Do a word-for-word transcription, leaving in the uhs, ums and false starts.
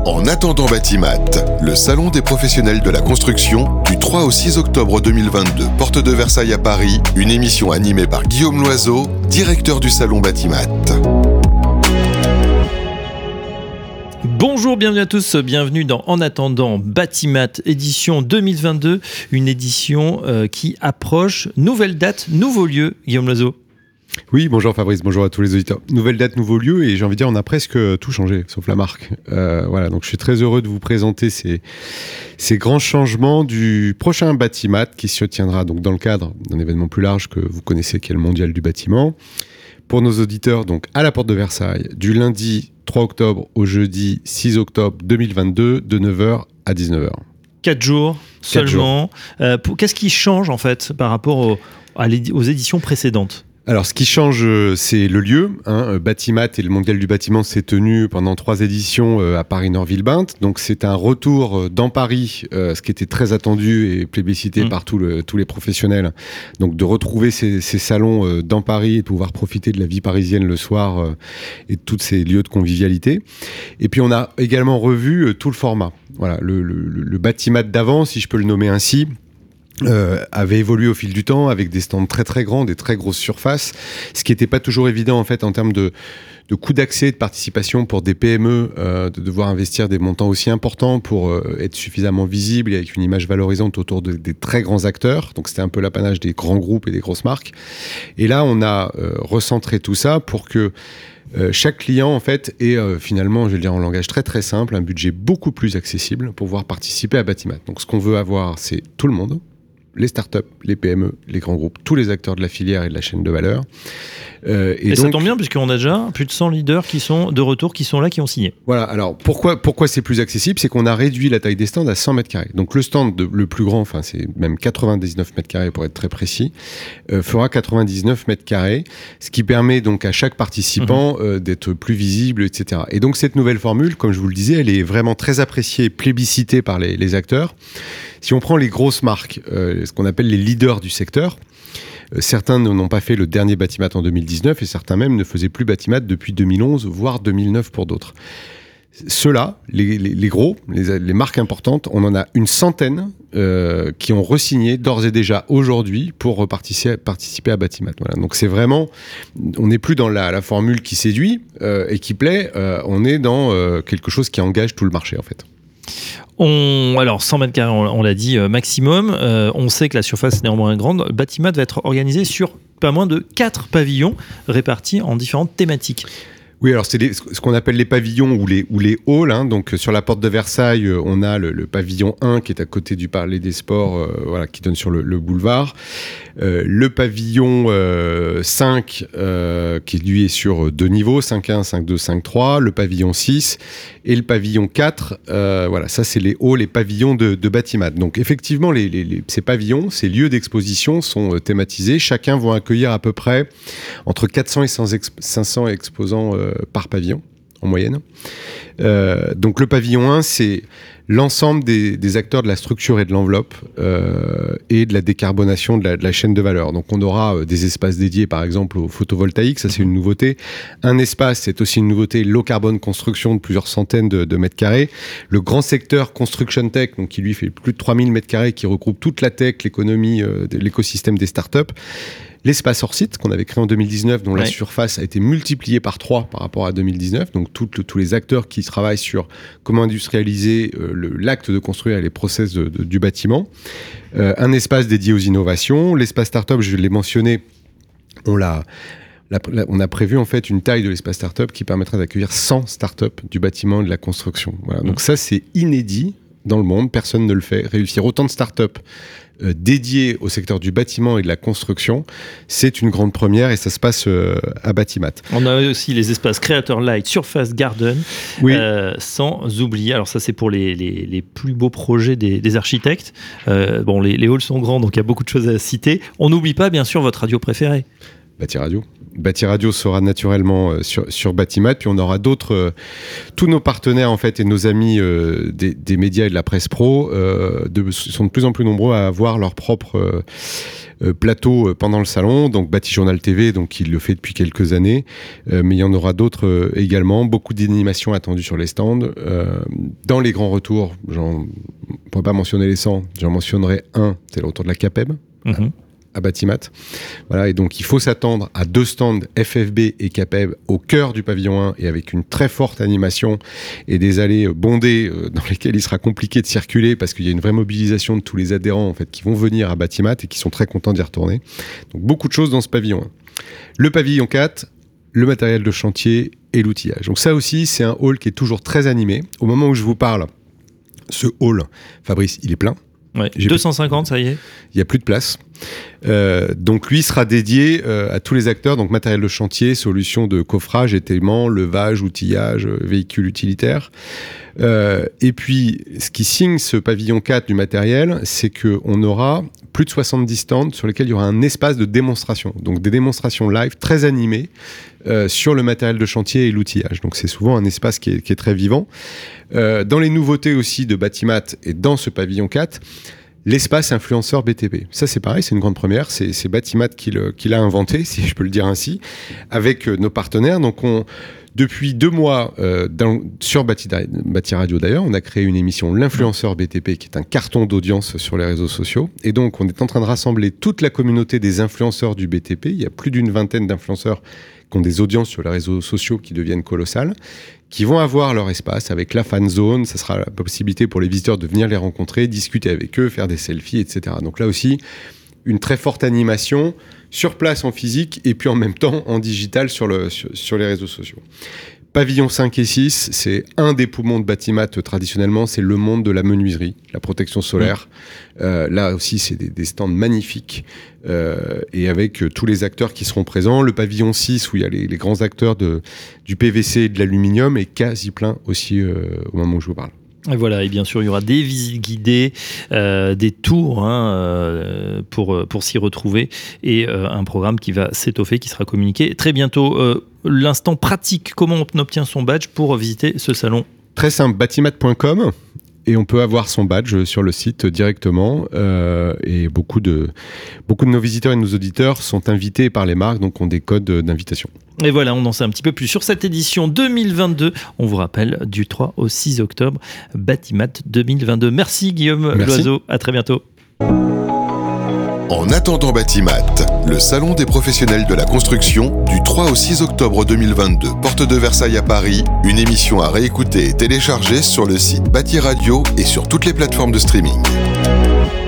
En attendant Batimat, le salon des professionnels de la construction du trois au six octobre deux mille vingt-deux, porte de Versailles à Paris, une émission animée par Guillaume Loiseau, directeur du salon Batimat. Bonjour, bienvenue à tous, bienvenue dans En attendant Batimat, édition deux mille vingt-deux, une édition euh, qui approche, nouvelle date, nouveau lieu, Guillaume Loiseau. Oui, bonjour Fabrice, bonjour à tous les auditeurs. Nouvelle date, nouveau lieu, et j'ai envie de dire, on a presque tout changé, sauf la marque. Euh, voilà, donc je suis très heureux de vous présenter ces, ces grands changements du prochain Batimat qui se tiendra donc dans le cadre d'un événement plus large que vous connaissez, qui est le Mondial du bâtiment. Pour nos auditeurs, donc à la porte de Versailles, du lundi trois octobre au jeudi six octobre deux mille vingt-deux, de neuf heures à dix-neuf heures. Quatre jours Quatre seulement. jours. Euh, pour, qu'est-ce qui change en fait par rapport au, à aux éditions précédentes ? Alors, ce qui change, c'est le lieu. Hein. Batimat et le Mondial du bâtiment s'est tenu pendant trois éditions à Paris-Nord-Villebinte. Donc, c'est un retour dans Paris, euh, ce qui était très attendu et plébiscité mmh. par tout le, tous les professionnels. Donc, de retrouver ces, ces salons euh, dans Paris et de pouvoir profiter de la vie parisienne le soir euh, et de tous ces lieux de convivialité. Et puis, on a également revu euh, tout le format. Voilà, le, le, le Batimat d'avant, si je peux le nommer ainsi, Euh, avait évolué au fil du temps avec des stands très très grands, des très grosses surfaces, ce qui n'était pas toujours évident en fait en termes de, de coût d'accès et de participation pour des P M E, euh, de devoir investir des montants aussi importants pour euh, être suffisamment visible et avec une image valorisante autour de, des très grands acteurs. Donc c'était un peu l'apanage des grands groupes et des grosses marques. Et là on a euh, recentré tout ça pour que Euh, chaque client, en fait, ait euh, finalement, je vais le dire en langage très très simple, un budget beaucoup plus accessible pour pouvoir participer à Batimat. Donc, ce qu'on veut avoir, c'est tout le monde, les startups, les P M E, les grands groupes, tous les acteurs de la filière et de la chaîne de valeur. Euh, et et donc, ça tombe bien, puisqu'on a déjà plus de cent leaders qui sont de retour, qui sont là, qui ont signé. Voilà, alors pourquoi, pourquoi c'est plus accessible ? C'est qu'on a réduit la taille des stands à cent mètres carrés. Donc le stand de, le plus grand, enfin c'est même quatre-vingt-dix-neuf mètres carrés pour être très précis, euh, fera quatre-vingt-dix-neuf mètres carrés, ce qui permet donc à chaque participant mmh. euh, d'être plus visible, et cetera. Et donc cette nouvelle formule, comme je vous le disais, elle est vraiment très appréciée, plébiscitée par les, les acteurs. Si on prend les grosses marques, euh, ce qu'on appelle les leaders du secteur, euh, certains n'ont pas fait le dernier Batimat en deux mille dix-neuf et certains même ne faisaient plus Batimat depuis deux mille onze, voire deux mille neuf pour d'autres. Ceux-là, les, les, les gros, les, les marques importantes, on en a une centaine euh, qui ont re-signé d'ores et déjà aujourd'hui pour participer, participer à Batimat. Voilà. Donc c'est vraiment, on n'est plus dans la, la formule qui séduit euh, et qui plaît, euh, on est dans euh, quelque chose qui engage tout le marché en fait. On, alors cent mètres carrés, on, on l'a dit, euh, maximum. Euh, on sait que la surface est néanmoins grande. Batimat va être organisé sur pas moins de quatre pavillons répartis en différentes thématiques. Oui, alors c'est les, ce qu'on appelle les pavillons ou les, ou les halls. Hein. Donc sur la porte de Versailles, on a le, le pavillon un qui est à côté du Palais des Sports, euh, voilà, qui donne sur le, le boulevard. Euh, le pavillon euh, cinq, euh, qui lui est sur deux niveaux, cinq un, cinq deux, cinq trois. Le pavillon six et le pavillon quatre. Euh, voilà, ça c'est les halls, les pavillons de, de Batimat. Donc effectivement, les, les, les, ces pavillons, ces lieux d'exposition sont euh, thématisés. Chacun va accueillir à peu près entre quatre cents et cinq cents exposants euh, par pavillon, en moyenne. Euh, donc le pavillon un, c'est l'ensemble des, des acteurs de la structure et de l'enveloppe euh, et de la décarbonation de la, de la chaîne de valeur. Donc on aura euh, des espaces dédiés par exemple au photovoltaïque, ça c'est une nouveauté. Un espace, c'est aussi une nouveauté, low carbone construction de plusieurs centaines de, de mètres carrés. Le grand secteur construction tech, donc qui lui fait plus de trois mille mètres carrés, qui regroupe toute la tech, l'économie, euh, l'écosystème des startups. L'espace hors site qu'on avait créé en deux mille dix-neuf, dont ouais. la surface a été multipliée par trois par rapport à deux mille dix-neuf. Donc tout, le, tous les acteurs qui travaillent sur comment industrialiser euh, le, l'acte de construire et les process de, de, du bâtiment. Euh, un espace dédié aux innovations. L'espace startup, je l'ai mentionné, on l'a... La, la, on a prévu en fait une taille de l'espace startup qui permettra d'accueillir cent startups du bâtiment et de la construction. Voilà. Donc ça, c'est inédit dans le monde, personne ne le fait. Réussir autant de startups euh, dédiées au secteur du bâtiment et de la construction, c'est une grande première et ça se passe euh, à Batimat. On a aussi les espaces Creator Light, Surface Garden, oui. euh, sans oublier, alors ça c'est pour les, les, les plus beaux projets des, des architectes. Euh, bon, les, les halls sont grands, donc il y a beaucoup de choses à citer. On n'oublie pas bien sûr votre radio préférée. Bâti Radio. Bâti Radio sera naturellement euh, sur, sur Batimat, puis on aura d'autres, euh, tous nos partenaires en fait et nos amis euh, des, des médias et de la presse pro euh, de, sont de plus en plus nombreux à avoir leur propre euh, euh, plateau pendant le salon. Donc Bâti Journal T V, donc il le fait depuis quelques années, euh, mais il y en aura d'autres euh, également. Beaucoup d'animations attendues sur les stands. Euh, dans les grands retours, j'en, on ne pourrait pas mentionner les cent, j'en mentionnerai un, c'est le retour de la CAPEB. Mmh. À Batimat. Voilà, et donc il faut s'attendre à deux stands F F B et CAPEB au cœur du pavillon un et avec une très forte animation et des allées bondées euh, dans lesquelles il sera compliqué de circuler parce qu'il y a une vraie mobilisation de tous les adhérents en fait, qui vont venir à Batimat et qui sont très contents d'y retourner. Donc beaucoup de choses dans ce pavillon un. Le pavillon quatre, le matériel de chantier et l'outillage. Donc ça aussi, c'est un hall qui est toujours très animé. Au moment où je vous parle, ce hall, Fabrice, il est plein. Ouais, deux cent cinquante, ça y est. Il n'y a plus de place. Euh, donc lui sera dédié euh, à tous les acteurs, donc matériel de chantier, solutions de coffrage, étaiement, levage, outillage, euh, véhicules utilitaires. Euh, et puis, ce qui signe ce pavillon quatre du matériel, c'est qu'on aura plus de soixante-dix stands sur lesquels il y aura un espace de démonstration. Donc des démonstrations live très animées euh, sur le matériel de chantier et l'outillage. Donc c'est souvent un espace qui est, qui est très vivant. Euh, dans les nouveautés aussi de Batimat et dans ce pavillon quatre, l'espace influenceur B T P. Ça, c'est pareil, c'est une grande première. C'est, c'est Batimat qui, le, qui l'a inventé, si je peux le dire ainsi, avec euh, nos partenaires. Donc, on, depuis deux mois, euh, dans, sur Bati, Bati Radio d'ailleurs, on a créé une émission L'influenceur B T P, qui est un carton d'audience sur les réseaux sociaux. Et donc, on est en train de rassembler toute la communauté des influenceurs du B T P. Il y a plus d'une vingtaine d'influenceurs qui ont des audiences sur les réseaux sociaux qui deviennent colossales, qui vont avoir leur espace avec la fan zone. Ça sera la possibilité pour les visiteurs de venir les rencontrer, discuter avec eux, faire des selfies, et cetera. Donc là aussi, une très forte animation sur place en physique et puis en même temps en digital sur, le, sur, sur les réseaux sociaux. Pavillon cinq et six, c'est un des poumons de Batimat traditionnellement, c'est le monde de la menuiserie, la protection solaire. Mmh. Euh, là aussi, c'est des, des stands magnifiques euh, et avec euh, tous les acteurs qui seront présents. Le pavillon six, où il y a les, les grands acteurs de, du P V C et de l'aluminium, est quasi plein aussi euh, au moment où je vous parle. Et voilà, et bien sûr, il y aura des visites guidées, euh, des tours hein, euh, pour, pour s'y retrouver et euh, un programme qui va s'étoffer, qui sera communiqué très bientôt. Euh, l'instant pratique, comment on obtient son badge pour visiter ce salon ? Très simple, batimat point com et on peut avoir son badge sur le site directement euh, et beaucoup de, beaucoup de nos visiteurs et de nos auditeurs sont invités par les marques, donc ont des codes d'invitation. Et voilà, on en sait un petit peu plus sur cette édition deux mille vingt-deux. On vous rappelle, du trois au six octobre, Batimat deux mille vingt-deux. Merci Guillaume Merci. Loiseau, à très bientôt. En attendant Batimat, le salon des professionnels de la construction du trois au six octobre deux mille vingt-deux, porte de Versailles à Paris, une émission à réécouter et télécharger sur le site Bâti Radio et sur toutes les plateformes de streaming.